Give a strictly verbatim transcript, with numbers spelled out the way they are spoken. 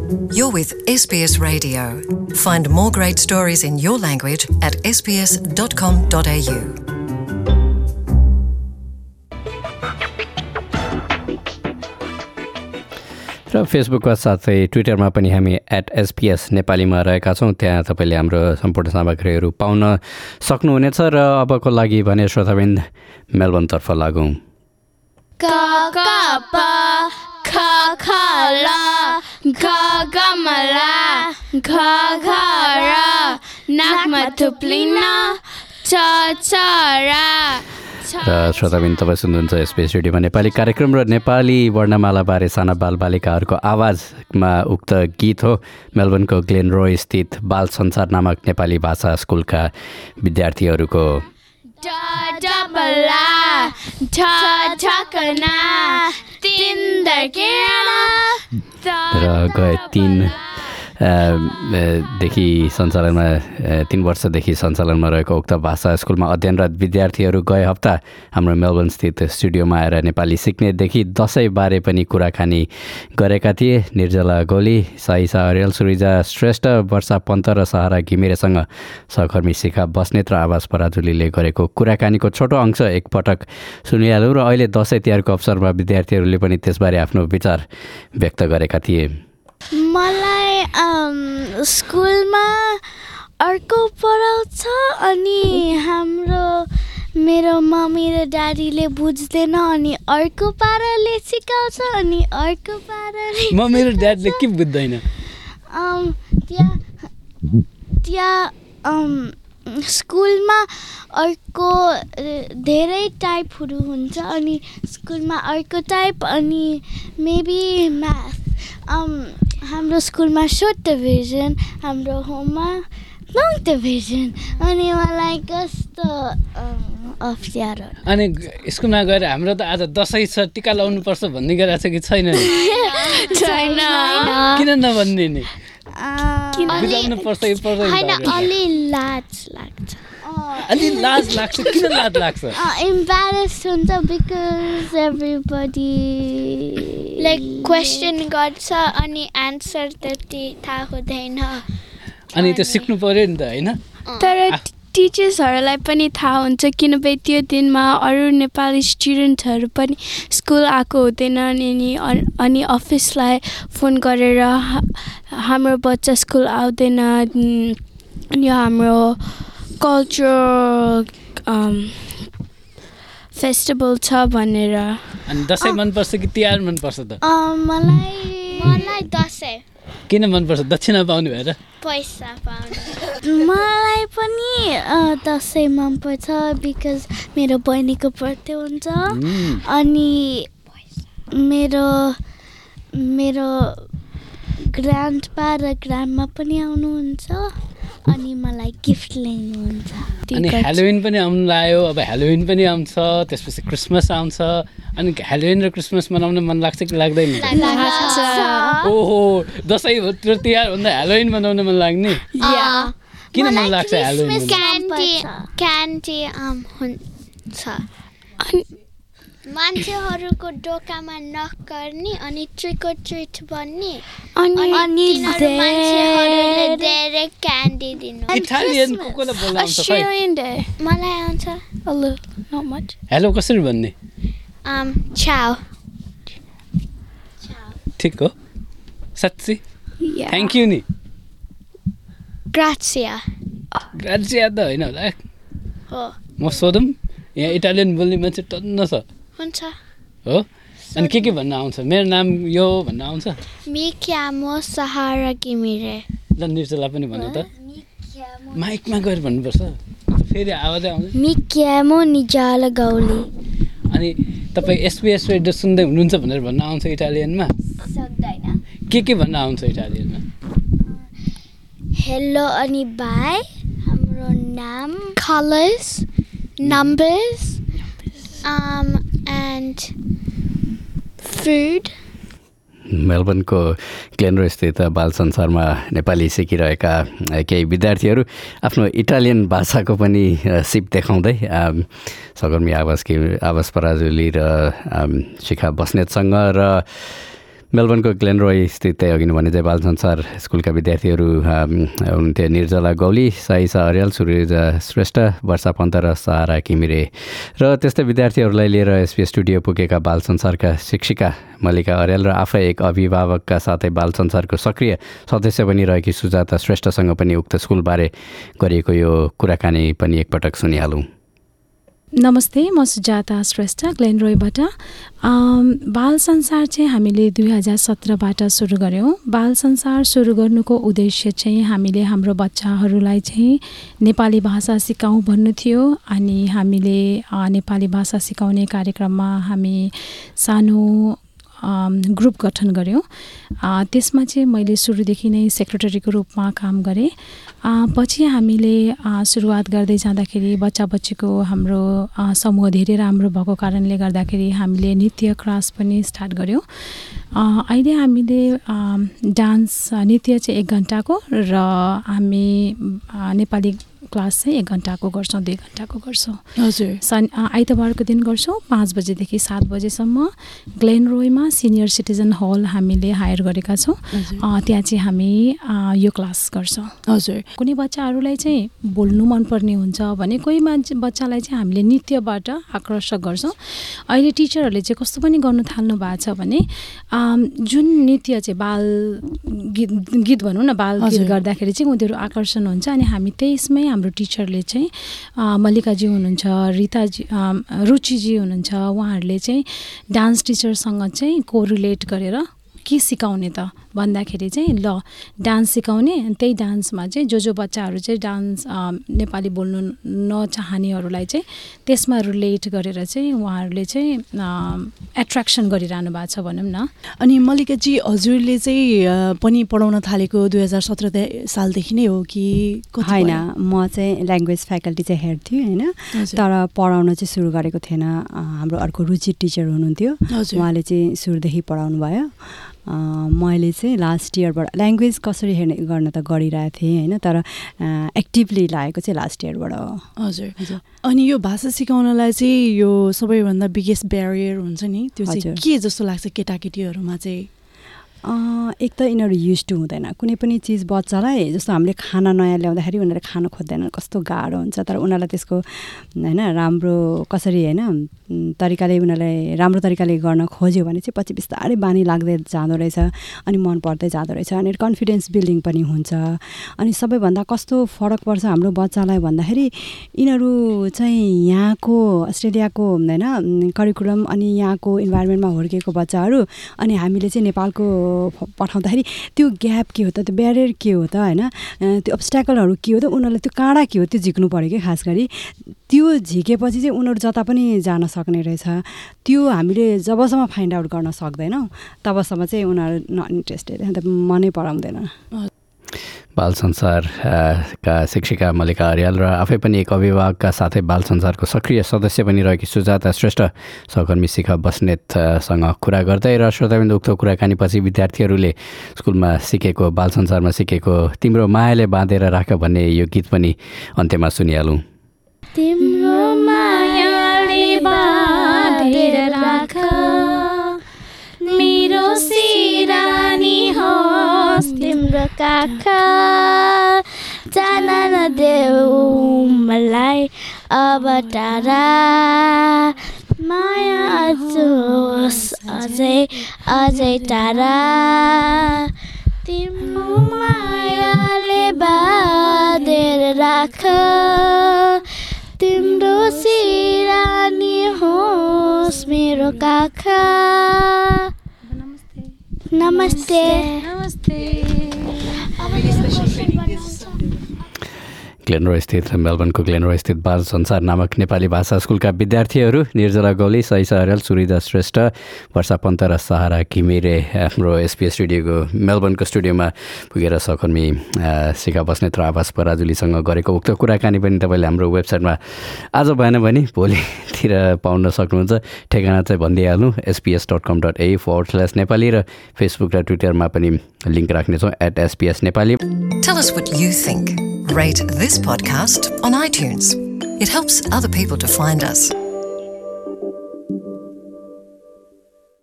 You're with S B S Radio. Find more great stories in your language at s b s dot com dot a u. र फेसबुकका साथै ट्विटरमा पनि हामी at SBS नेपालीमा रहेका छौँ। त्यहाँ तपाईँले हाम्रो सम्पूर्ण सामग्रीहरू पाउन सक्नुहुनेछ। र अबको लागि भने श्रोताबिन्द मेलबर्नतर्फ लागौँ। क क प ख ख ल ग ग म ल घ घ र नाकमा थुप्लिन च च र र श्रोताबिन तपाईँ सुन्नुहुन्छ एसबिएस रेडियोमा नेपाली कार्यक्रम र नेपाली वर्णमालाबारे साना बालबालिकाहरूको आवाजमा उक्त गीत हो। मेलबर्नको ग्लेन रोय स्थित बाल संसार नामक नेपाली भाषा स्कुलका विद्यार्थीहरूको। र गए तीन देखि सञ्चालनमा तीन वर्षदेखि सञ्चालनमा रहेको उक्त भाषा स्कुलमा अध्ययनरत विद्यार्थीहरू गए हप्ता हाम्रो मेलबर्न स्थित स्टुडियोमा आएर नेपाली सिक्नेदेखि दसैँबारे पनि कुराकानी गरेका थिए। निर्जला गोली, साइसा अर्याल, सुरिजा श्रेष्ठ, वर्षा पन्त र सहारा घिमिरेसँग सहकर्मी शिखा बस्नेत र आवास पराजुलीले गरेको कुराकानीको छोटो अंश एकपटक सुनिहाल्यौँ। र अहिले दसैँ तिहारको अवसरमा विद्यार्थीहरूले पनि त्यसबारे आफ्नो विचार व्यक्त गरेका थिए। मलाई स्कुलमा अर्को पढाउँछ अनि हाम्रो मेरो मम्मी र ड्याडीले बुझ्दैन अनि अर्को पाराले सिकाउँछ अनि अर्को पाराले। मम्मी र ड्याडीले के बुझ्दैन? त्यहाँ त्यहाँ स्कुलमा अर्को धेरै टाइपहरू हुन्छ अनि स्कुलमा अर्को टाइप अनि मेबी म्याथ। हाम्रो स्कुलमा सर्ट डिभिजन, हाम्रो होममा लङ डिभिजन अनि मलाई कस्तो अप्ठ्यारो। अनि स्कुलमा गएर हाम्रो त आज दसैँ छ टिका लाउनुपर्छ भन्ने गरिरहेको छ कि छैन? छैन। किन नभन्ने नि? बुझाउनु पर्छ कि पर्दैन? होइन, अलि लाज लाग्छ। अलि लाज लाग्छ? किन लाज लाग्छ? इम्ब्यारेस हुन्छ बिकज एभ्रिबडी लाइक क्वेसन गर्छ अनि एन्सर त्यति थाहा हुँदैन अनि त्यो सिक्नु पर्यो नि त, होइन? तर टिचर्सहरूलाई पनि थाहा हुन्छ किनभने त्यो दिनमा अरू नेपाली स्टुडेन्टहरू पनि स्कुल आएको हुँदैन अनि अनि अफिसलाई फोन गरेर हाम्रो बच्चा स्कुल आउँदैन अनि हाम्रो कल्चरल फेस्टिभल छ भनेर। अनि दसैँ मनपर्छ कि तिहार मनपर्छ त? मलाई मलाई दसैँ। किन मनपर्छ? दक्षिणा पाउने भएर? पैसा पाउने। मलाई पनि दसैँ मनपर्छ बिकज मेरो बहिनीको बर्थडे हुन्छ अनि मेरो मेरो ग्रान्डपा र ग्रान्डमा पनि आउनुहुन्छ अनि मलाई गिफ्ट ल्याउनुहुन्छ। अनि हेलोविन पनि आउनु लाग्यो, अब हेलोविन पनि आउँछ, त्यसपछि क्रिसमस आउँछ। अनि हेलोविन र क्रिसमस मनाउन मन लाग्छ कि लाग्दैन? ओहो, दसैँ र तिहार भन्दा हेलोविन मनाउन मन लाग्ने? किन मन लाग्छ हेलोविन? क्यान्डी क्यान्डी हुन्छ, मान्छेहरूको डोकामा नक गर्ने अनि ट्रिक अर ट्रिट भन्ने अनि मान्छेहरूले धेरै क्यान्डी दिनु। इटालियन को कोलाई बोल्न आउँछ? मलाई आउँछ। Hello, not much. हेलो कसरी भन्ने? um ciao ठिक हो? साच्चै? थ्याङ्क यू नि? ग्रासिया। ग्रासिया त होइन होला? हो। म सोधौँ, यहाँ इटालियन बोल्ने मान्छे टन्न छ। हुन्छ। हो? अनि के के भन्न आउँछ? मेरो नाम यो भन्न आउँछ? Mi chiamo Sahara Ghimire। ल निर्जला पनि भन्नु त। माइकमा गएर भन्नुपर्छ, फेरि आवाजै आउँछ। Mi chiamo Nijala Gauli। अनि तपाईँ एसबिएस रेडियो सुन्दै हुनुहुन्छ भनेर भन्न आउँछ इटालियनमा? सक्दैन। के के भन्न आउँछ इटालियनमा? हेलो अनि बाई, हाम्रो नाम, colours, numbers um and food। मेलबर्नको ग्लेनरो स्थित बाल संसारमा नेपाली सिकिरहेका केही विद्यार्थीहरू आफ्नो इटालियन भाषाको पनि सिप देखाउँदै सहकर्मी आवास आवास पराजुली र शिखा बस्नेतसँग र मेलबर्नको ग्लेनरोय स्थित अघि नै भने चाहिँ बाल संसार स्कुलका विद्यार्थीहरू हुनुहुन्थ्यो निर्जला गौली, साइसा अर्याल, सूर्य श्रेष्ठ, वर्षा पन्त र सहारा घिमिरे। र त्यस्तै विद्यार्थीहरूलाई लिएर एसपीएस स्टुडियो पुगेका बाल संसारका शिक्षिका मल्लिका अर्याल र आफै एक अभिभावकका साथै बाल संसारको सक्रिय सदस्य पनि रहेकी सुजाता श्रेष्ठसँग पनि उक्त स्कुलबारे गरिएको यो कुराकानी पनि एकपटक सुनिहालौँ। नमस्ते, म सुजाता श्रेष्ठ ग्लेनरोयबाट। बाल संसार चाहिँ हामीले दुई हजार सत्रबाट सुरु गऱ्यौँ। बाल संसार सुरु गर्नुको उद्देश्य चाहिँ हामीले हाम्रो बच्चाहरूलाई चाहिँ नेपाली भाषा सिकाउँ भन्नु थियो। अनि हामीले नेपाली भाषा सिकाउने कार्यक्रममा हामी सानो ग्रुप गठन गऱ्यौँ। त्यसमा चाहिँ मैले सुरुदेखि नै सेक्रेटरीको रूपमा काम गरेँ। पछि हामीले सुरुवात गर्दै जाँदाखेरि बच्चा बच्चीको हाम्रो समूह धेरै राम्रो भएको कारणले गर्दाखेरि हामीले नृत्य क्लास पनि स्टार्ट गऱ्यौँ। अहिले हामीले डान्स नृत्य चाहिँ एक घन्टाको र हामी नेपाली क्लास चाहिँ एक घन्टाको गर्छौँ, दुई घन्टाको गर्छौँ। हजुर। सन आइतबारको दिन गर्छौँ पाँच बजेदेखि सात बजेसम्म। ग्लेनरोयमा सिनियर सिटिजन हल हामीले हायर गरेका छौँ। त्यहाँ चाहिँ हामी यो क्लास गर्छौँ। हजुर। कुनै बच्चाहरूलाई चाहिँ बोल्नु मनपर्ने हुन्छ भने कोही मान्छे बच्चालाई चाहिँ हामीले नृत्यबाट आकर्षक गर्छौँ। अहिले टिचरहरूले चाहिँ कस्तो पनि गर्नु थाल्नु भएको छ भने जुन नृत्य चाहिँ बाल गीत गीत भनौँ न, बाल गीत गर्दाखेरि चाहिँ उनीहरू आकर्षण हुन्छ। अनि हामी त्यसमै हाम्रो टिचरले चाहिँ मल्लिकाजी हुनुहुन्छ, रिताजी, रुचिजी हुनुहुन्छ, उहाँहरूले चाहिँ डान्स टिचरसँग चाहिँ कोरिलेट गरेर के सिकाउने त भन्दाखेरि चाहिँ ल डान्स सिकाउने। त्यही डान्समा चाहिँ जो जो बच्चाहरू चाहिँ डान्स नेपाली बोल्नु नचाहनेहरूलाई चाहिँ त्यसमा रिलेट गरेर चाहिँ उहाँहरूले चाहिँ एट्र्याक्सन गरिरहनु भएको छ भनौँ न। अनि मल्लिकाजी, हजुरले चाहिँ पनि पढाउन थालेको दुई हजार सत्र सालदेखि नै हो कि? होइन, म चाहिँ ल्याङ्ग्वेज फ्याकल्टी चाहिँ हेड थिएँ होइन, तर पढाउन चाहिँ सुरु गरेको थिएन। हाम्रो अर्को रुचि टिचर हुनुहुन्थ्यो, उहाँले चाहिँ सुरुदेखि पढाउनु भयो। मैले चाहिँ लास्ट इयरबाट ल्याङ्ग्वेज कसरी हेर्ने गर्न त गरिरहेको थिएँ होइन, तर एक्टिभली लागेको चाहिँ लास्ट इयरबाट हो। हजुर हजुर। अनि यो भाषा सिकाउनलाई चाहिँ यो सबैभन्दा बिगेस्ट ब्यारियर हुन्छ नि, त्यो चाहिँ के जस्तो लाग्छ केटाकेटीहरूमा चाहिँ? एक त यिनीहरू युज टु हुँदैन कुनै पनि चिज बच्चालाई। जस्तो हामीले खाना नयाँ ल्याउँदाखेरि उनीहरूले खान खोज्दैनन्, कस्तो गाह्रो हुन्छ। तर उनीहरूलाई त्यसको होइन राम्रो कसरी होइन तरिकाले उनीहरूलाई राम्रो तरिकाले गर्न खोज्यो भने चाहिँ पछि बिस्तारै बानी लाग्दै जाँदो रहेछ अनि मन पर्दै जाँदो रहेछ। अनि कन्फिडेन्स बिल्डिङ पनि हुन्छ। अनि सबैभन्दा कस्तो फरक पर्छ हाम्रो बच्चालाई भन्दाखेरि यिनीहरू चाहिँ यहाँको अस्ट्रेलियाको होइन करिकुलम अनि यहाँको इन्भाइरोमेन्टमा हुर्केको बच्चाहरू अनि हामीले चाहिँ नेपालको पठाउँदाखेरि त्यो ग्याप के हो त, त्यो ब्यारियर के हो त होइन, त्यो अब्स्ट्याकलहरू के हो त, उनीहरूले त्यो काँडा के हो त्यो झिक्नु पऱ्यो कि खास गरी। त्यो झिकेपछि चाहिँ उनीहरू जता पनि जान सक्ने रहेछ। त्यो हामीले जबसम्म फाइन्ड आउट गर्न सक्दैनौँ तबसम्म चाहिँ उनीहरू नट इन्ट्रेस्टेड, अन्त मनै पराउँदैन। बाल संसारका शिक्षिका मल्लिका अर्याल र आफै पनि एक अभिभावकका साथै बाल संसारको सक्रिय सदस्य पनि रहेकी सुजाता श्रेष्ठ सहकर्मी शिखा बस्नेतसँग कुरा गर्दै र श्रोताबिन्दु उक्त कुराकानीपछि विद्यार्थीहरूले स्कुलमा सिकेको बाल संसारमा सिकेको तिम्रो मायाले बाँधेर राख भन्ने यो गीत पनि अन्त्यमा सुनिहालौँ। तिम्रो मायाले बाँधेर राख मेरो सिरानी होस् तिम्रो काख जान नदेऊ मलाई अब टाढा माया जोस् अझै अझै टाढा तिम्रो मायाले बाँधेर राख तिम्रो सिरानी होस् मेरो काख। नमस्ते नमस्ते। ग्लेनरोय स्थित मेलबर्नको ग्लेनरोय स्थित बाल संसार नामक नेपाली भाषा स्कुलका विद्यार्थीहरू निर्जला गौली, सहिसा अर्याल, सुरिदा श्रेष्ठ, वर्षा पन्त र सहारा घिमिरे हाम्रो एसपीएस स्टुडियोको मेलबर्नको स्टुडियोमा पुगेर सहकर्मी शिखा बस्नेत र आवास पराजुलीसँग गरेको उक्त कुराकानी पनि तपाईँले हाम्रो वेबसाइटमा आज भएन भने भोलितिर पाउन सक्नुहुन्छ। ठेगाना चाहिँ भनिदिइहाल्नु SPS dot com dot a forward slash Nepali र फेसबुक र ट्विटरमा पनि लिङ्क राख्नेछौँ at SPS Nepali. Tell us what you think. Rate this podcast on iTunes. It helps other people to find us.